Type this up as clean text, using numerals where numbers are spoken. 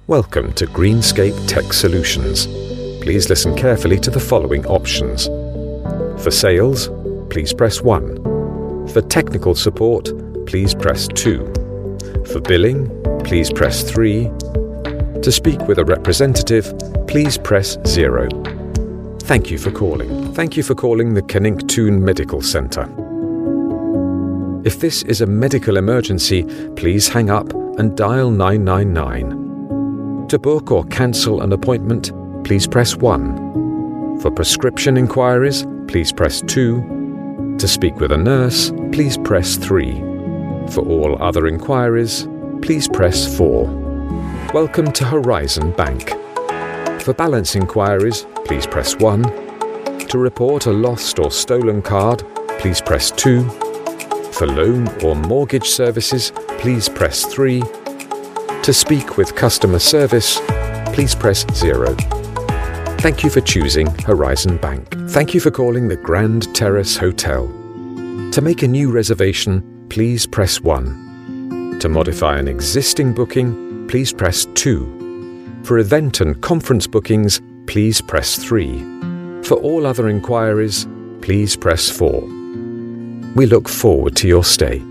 Welcome to Greenscape Tech Solutions. Please listen carefully to the following options. For sales, please press 1. For technical support, please press 2. For billing, please press 3. To speak with a representative, please press 0. Thank you for calling. Thank you for calling the Keningtoon Medical Centre. If this is a medical emergency, please hang up and dial 999. To book or cancel an appointment, please press 1. For prescription inquiries, please press 2. To speak with a nurse, please press 3. For all other inquiries, please press 4. Welcome to Horizon Bank. For balance inquiries, please press 1. To report a lost or stolen card, please press 2. For loan or mortgage services, please press 3. To speak with customer service, please press 0. Thank you for choosing Horizon Bank. Thank you for calling the Grand Terrace Hotel. To make a new reservation, please press 1. To modify an existing booking, please press 2. For event and conference bookings, please press 3. For all other inquiries, please press 4. We look forward to your stay.